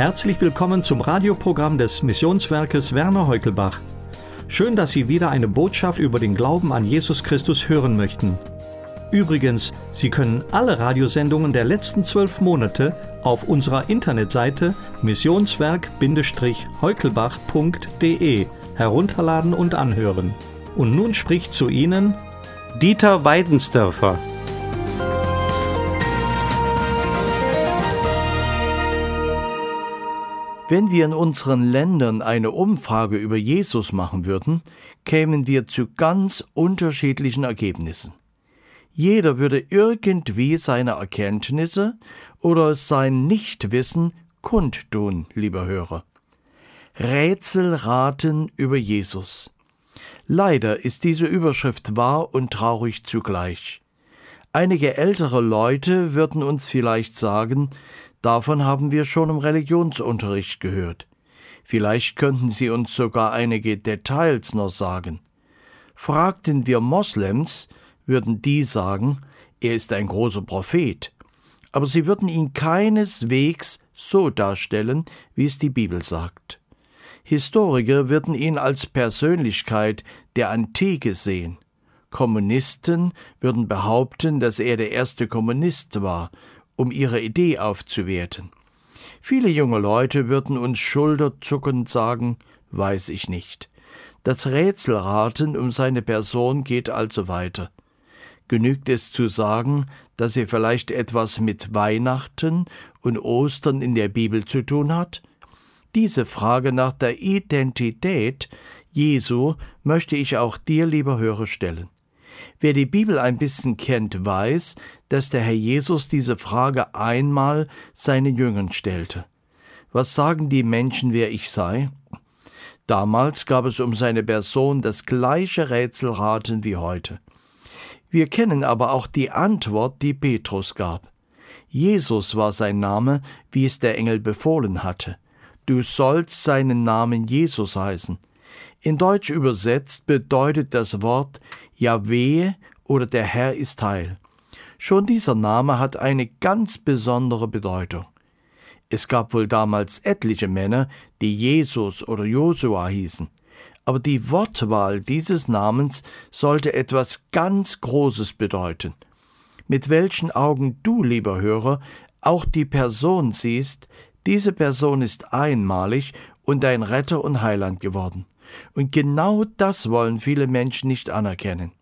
Herzlich willkommen zum Radioprogramm des Missionswerkes Werner Heukelbach. Schön, dass Sie wieder eine Botschaft über den Glauben an Jesus Christus hören möchten. Übrigens, Sie können alle Radiosendungen der letzten 12 Monate auf unserer Internetseite missionswerk-heukelbach.de herunterladen und anhören. Und nun spricht zu Ihnen Dieter Weidensdörfer. Wenn wir in unseren Ländern eine Umfrage über Jesus machen würden, kämen wir zu ganz unterschiedlichen Ergebnissen. Jeder würde irgendwie seine Erkenntnisse oder sein Nichtwissen kundtun, lieber Hörer. Rätselraten über Jesus. Leider ist diese Überschrift wahr und traurig zugleich. Einige ältere Leute würden uns vielleicht sagen, davon haben wir schon im Religionsunterricht gehört. Vielleicht könnten sie uns sogar einige Details noch sagen. Fragten wir Moslems, würden die sagen, er ist ein großer Prophet. Aber sie würden ihn keineswegs so darstellen, wie es die Bibel sagt. Historiker würden ihn als Persönlichkeit der Antike sehen. Kommunisten würden behaupten, dass er der erste Kommunist war, um ihre Idee aufzuwerten. Viele junge Leute würden uns schulterzuckend sagen, weiß ich nicht. Das Rätselraten um seine Person geht also weiter. Genügt es zu sagen, dass er vielleicht etwas mit Weihnachten und Ostern in der Bibel zu tun hat? Diese Frage nach der Identität Jesu möchte ich auch dir, lieber Hörer, stellen. Wer die Bibel ein bisschen kennt, weiß, dass der Herr Jesus diese Frage einmal seinen Jüngern stellte. Was sagen die Menschen, wer ich sei? Damals gab es um seine Person das gleiche Rätselraten wie heute. Wir kennen aber auch die Antwort, die Petrus gab. Jesus war sein Name, wie es der Engel befohlen hatte. Du sollst seinen Namen Jesus heißen. In Deutsch übersetzt bedeutet das Wort Jahwe oder der Herr ist Heil. Schon dieser Name hat eine ganz besondere Bedeutung. Es gab wohl damals etliche Männer, die Jesus oder Josua hießen. Aber die Wortwahl dieses Namens sollte etwas ganz Großes bedeuten. Mit welchen Augen du, lieber Hörer, auch die Person siehst, diese Person ist einmalig und dein Retter und Heiland geworden. Und genau das wollen viele Menschen nicht anerkennen.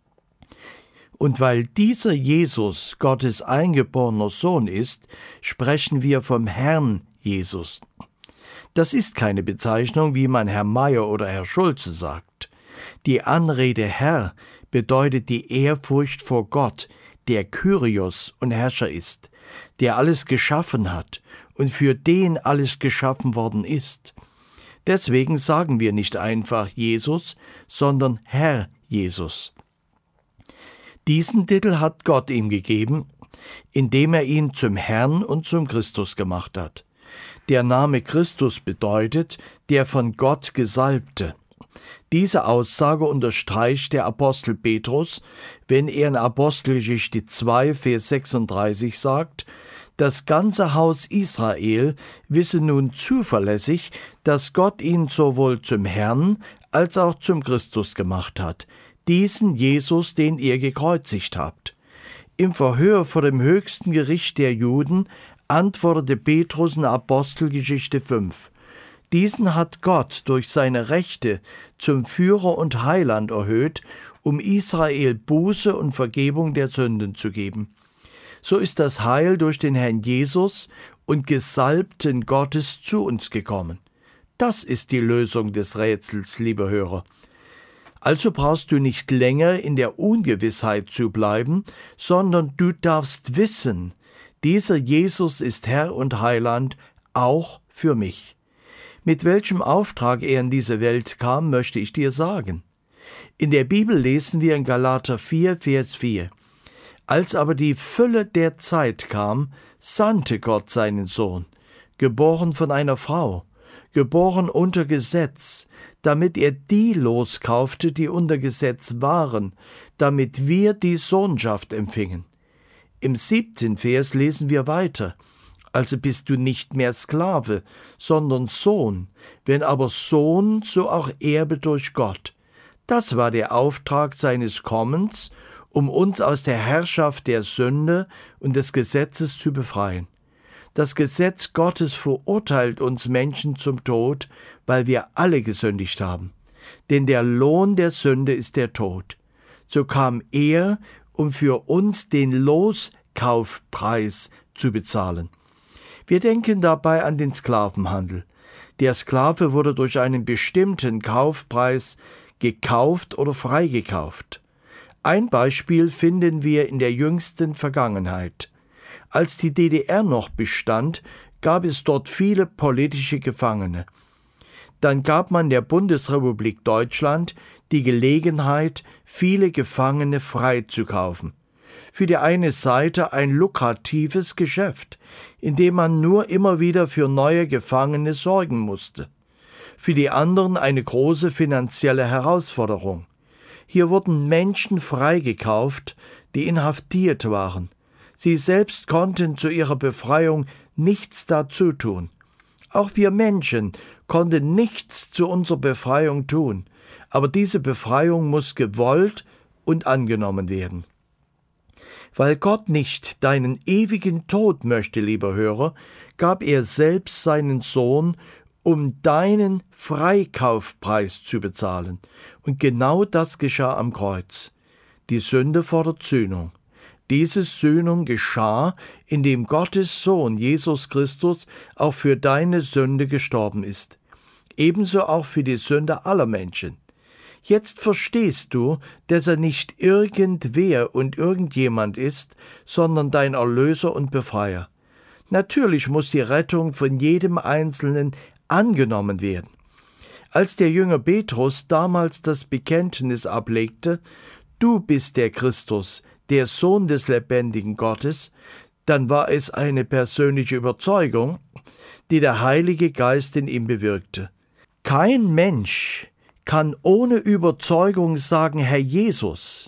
Und weil dieser Jesus Gottes eingeborener Sohn ist, sprechen wir vom Herrn Jesus. Das ist keine Bezeichnung, wie man Herr Meier oder Herr Schulze sagt. Die Anrede Herr bedeutet die Ehrfurcht vor Gott, der Kyrios und Herrscher ist, der alles geschaffen hat und für den alles geschaffen worden ist. Deswegen sagen wir nicht einfach Jesus, sondern Herr Jesus. Diesen Titel hat Gott ihm gegeben, indem er ihn zum Herrn und zum Christus gemacht hat. Der Name Christus bedeutet, der von Gott Gesalbte. Diese Aussage unterstreicht der Apostel Petrus, wenn er in Apostelgeschichte 2, Vers 36 sagt, das ganze Haus Israel wisse nun zuverlässig, dass Gott ihn sowohl zum Herrn als auch zum Christus gemacht hat, diesen Jesus, den ihr gekreuzigt habt. Im Verhör vor dem höchsten Gericht der Juden antwortete Petrus in Apostelgeschichte 5. Diesen hat Gott durch seine Rechte zum Führer und Heiland erhöht, um Israel Buße und Vergebung der Sünden zu geben. So ist das Heil durch den Herrn Jesus und Gesalbten Gottes zu uns gekommen. Das ist die Lösung des Rätsels, lieber Hörer. Also brauchst du nicht länger in der Ungewissheit zu bleiben, sondern du darfst wissen, dieser Jesus ist Herr und Heiland, auch für mich. Mit welchem Auftrag er in diese Welt kam, möchte ich dir sagen. In der Bibel lesen wir in Galater 4, Vers 4. Als aber die Fülle der Zeit kam, sandte Gott seinen Sohn, geboren von einer Frau, geboren unter Gesetz, damit er die loskaufte, die unter Gesetz waren, damit wir die Sohnschaft empfingen. Im 7. Vers lesen wir weiter. Also bist du nicht mehr Sklave, sondern Sohn. Wenn aber Sohn, so auch Erbe durch Gott. Das war der Auftrag seines Kommens, um uns aus der Herrschaft der Sünde und des Gesetzes zu befreien. Das Gesetz Gottes verurteilt uns Menschen zum Tod, weil wir alle gesündigt haben. Denn der Lohn der Sünde ist der Tod. So kam er, um für uns den Loskaufpreis zu bezahlen. Wir denken dabei an den Sklavenhandel. Der Sklave wurde durch einen bestimmten Kaufpreis gekauft oder freigekauft. Ein Beispiel finden wir in der jüngsten Vergangenheit. Als die DDR noch bestand, gab es dort viele politische Gefangene. Dann gab man der Bundesrepublik Deutschland die Gelegenheit, viele Gefangene freizukaufen. Für die eine Seite ein lukratives Geschäft, in dem man nur immer wieder für neue Gefangene sorgen musste. Für die anderen eine große finanzielle Herausforderung. Hier wurden Menschen freigekauft, die inhaftiert waren. Sie selbst konnten zu ihrer Befreiung nichts dazu tun. Auch wir Menschen konnten nichts zu unserer Befreiung tun, aber diese Befreiung muss gewollt und angenommen werden. Weil Gott nicht deinen ewigen Tod möchte, lieber Hörer, gab er selbst seinen Sohn, um deinen Freikaufpreis zu bezahlen. Und genau das geschah am Kreuz. Die Sünde fordert Sühnung. Diese Sühnung geschah, indem Gottes Sohn Jesus Christus auch für deine Sünde gestorben ist. Ebenso auch für die Sünde aller Menschen. Jetzt verstehst du, dass er nicht irgendwer und irgendjemand ist, sondern dein Erlöser und Befreier. Natürlich muss die Rettung von jedem Einzelnen angenommen werden. Als der Jünger Petrus damals das Bekenntnis ablegte, du bist der Christus, der Sohn des lebendigen Gottes, dann war es eine persönliche Überzeugung, die der Heilige Geist in ihm bewirkte. Kein Mensch kann ohne Überzeugung sagen, Herr Jesus,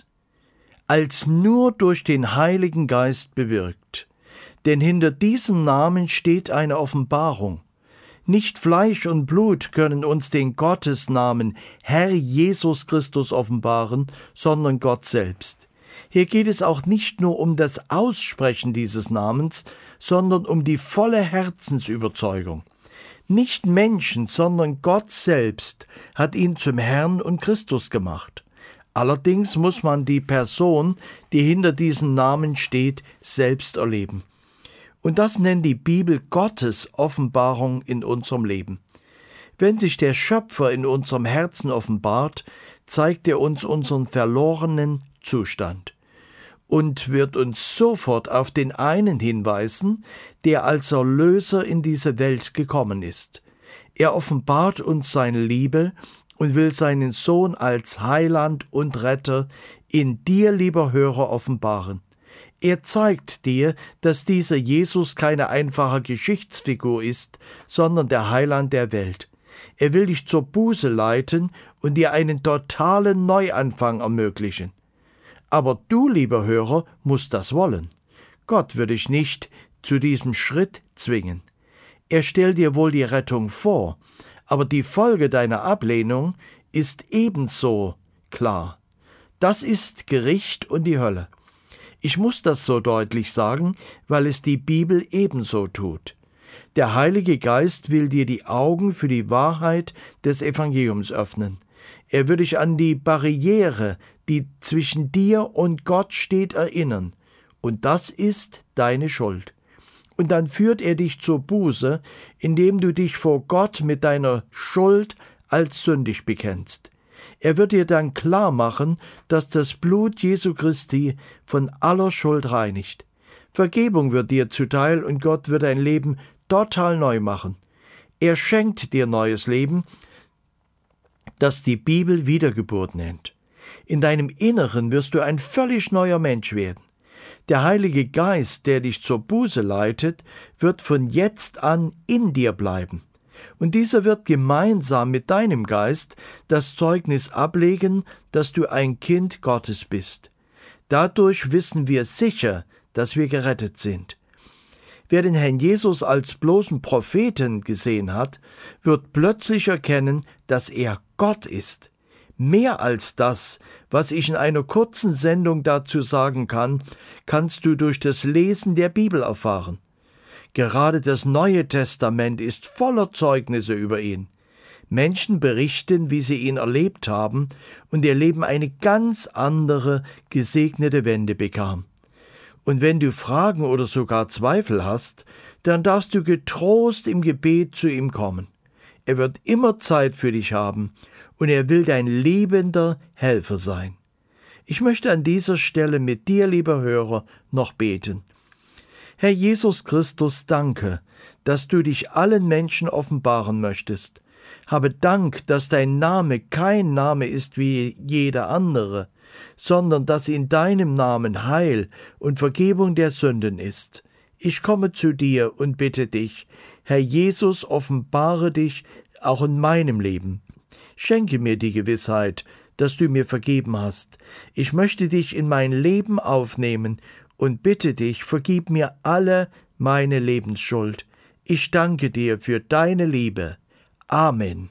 als nur durch den Heiligen Geist bewirkt. Denn hinter diesem Namen steht eine Offenbarung. Nicht Fleisch und Blut können uns den Gottesnamen Herr Jesus Christus offenbaren, sondern Gott selbst. Hier geht es auch nicht nur um das Aussprechen dieses Namens, sondern um die volle Herzensüberzeugung. Nicht Menschen, sondern Gott selbst hat ihn zum Herrn und Christus gemacht. Allerdings muss man die Person, die hinter diesem Namen steht, selbst erleben. Und das nennt die Bibel Gottes Offenbarung in unserem Leben. Wenn sich der Schöpfer in unserem Herzen offenbart, zeigt er uns unseren verlorenen Zustand und wird uns sofort auf den einen hinweisen, der als Erlöser in diese Welt gekommen ist. Er offenbart uns seine Liebe und will seinen Sohn als Heiland und Retter in dir, lieber Hörer, offenbaren. Er zeigt dir, dass dieser Jesus keine einfache Geschichtsfigur ist, sondern der Heiland der Welt. Er will dich zur Buße leiten und dir einen totalen Neuanfang ermöglichen. Aber du, lieber Hörer, musst das wollen. Gott wird dich nicht zu diesem Schritt zwingen. Er stellt dir wohl die Rettung vor, aber die Folge deiner Ablehnung ist ebenso klar. Das ist Gericht und die Hölle. Ich muss das so deutlich sagen, weil es die Bibel ebenso tut. Der Heilige Geist will dir die Augen für die Wahrheit des Evangeliums öffnen. Er will dich an die Barriere, die zwischen dir und Gott steht, erinnern. Und das ist deine Schuld. Und dann führt er dich zur Buße, indem du dich vor Gott mit deiner Schuld als sündig bekennst. Er wird dir dann klar machen, dass das Blut Jesu Christi von aller Schuld reinigt. Vergebung wird dir zuteil und Gott wird dein Leben total neu machen. Er schenkt dir neues Leben, das die Bibel Wiedergeburt nennt. In deinem Inneren wirst du ein völlig neuer Mensch werden. Der Heilige Geist, der dich zur Buße leitet, wird von jetzt an in dir bleiben. Und dieser wird gemeinsam mit deinem Geist das Zeugnis ablegen, dass du ein Kind Gottes bist. Dadurch wissen wir sicher, dass wir gerettet sind. Wer den Herrn Jesus als bloßen Propheten gesehen hat, wird plötzlich erkennen, dass er Gott ist. Mehr als das, was ich in einer kurzen Sendung dazu sagen kann, kannst du durch das Lesen der Bibel erfahren. Gerade das Neue Testament ist voller Zeugnisse über ihn. Menschen berichten, wie sie ihn erlebt haben und ihr Leben eine ganz andere, gesegnete Wende bekam. Und wenn du Fragen oder sogar Zweifel hast, dann darfst du getrost im Gebet zu ihm kommen. Er wird immer Zeit für dich haben und er will dein liebender Helfer sein. Ich möchte an dieser Stelle mit dir, lieber Hörer, noch beten. Herr Jesus Christus, danke, dass du dich allen Menschen offenbaren möchtest. Habe Dank, dass dein Name kein Name ist wie jeder andere, sondern dass in deinem Namen Heil und Vergebung der Sünden ist. Ich komme zu dir und bitte dich, Herr Jesus, offenbare dich auch in meinem Leben. Schenke mir die Gewissheit, dass du mir vergeben hast. Ich möchte dich in mein Leben aufnehmen und bitte dich, vergib mir alle meine Lebensschuld. Ich danke dir für deine Liebe. Amen.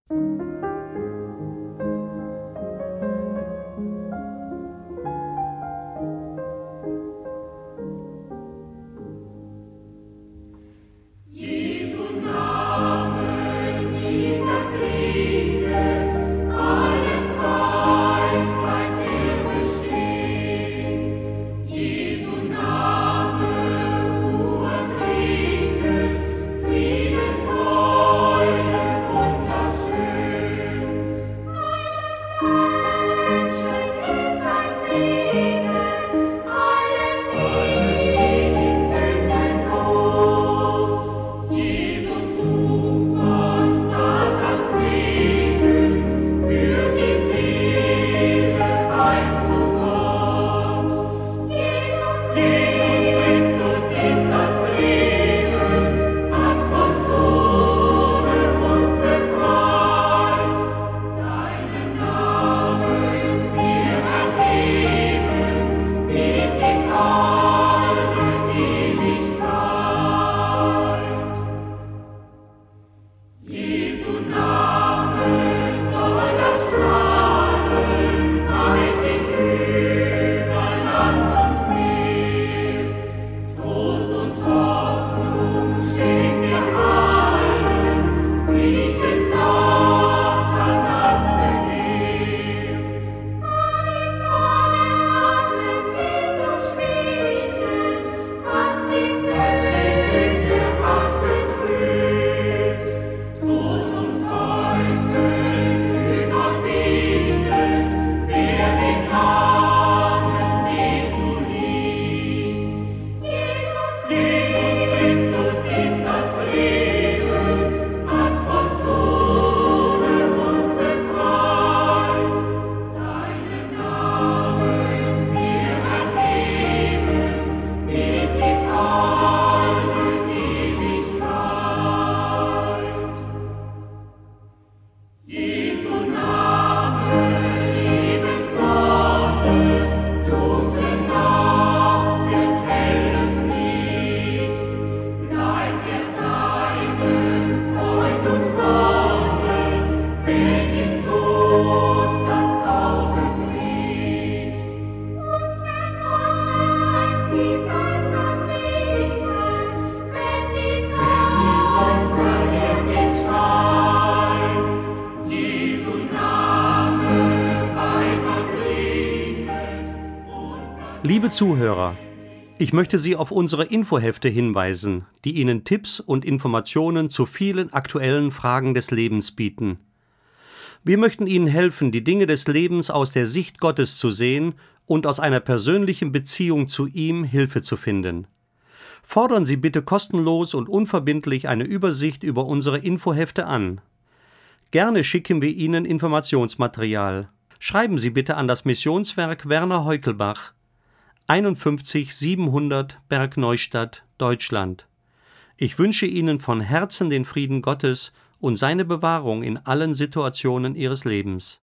Liebe Zuhörer, ich möchte Sie auf unsere Infohefte hinweisen, die Ihnen Tipps und Informationen zu vielen aktuellen Fragen des Lebens bieten. Wir möchten Ihnen helfen, die Dinge des Lebens aus der Sicht Gottes zu sehen und aus einer persönlichen Beziehung zu ihm Hilfe zu finden. Fordern Sie bitte kostenlos und unverbindlich eine Übersicht über unsere Infohefte an. Gerne schicken wir Ihnen Informationsmaterial. Schreiben Sie bitte an das Missionswerk Werner Heukelbach, 51 700 Bergneustadt, Deutschland. Ich wünsche Ihnen von Herzen den Frieden Gottes und seine Bewahrung in allen Situationen Ihres Lebens.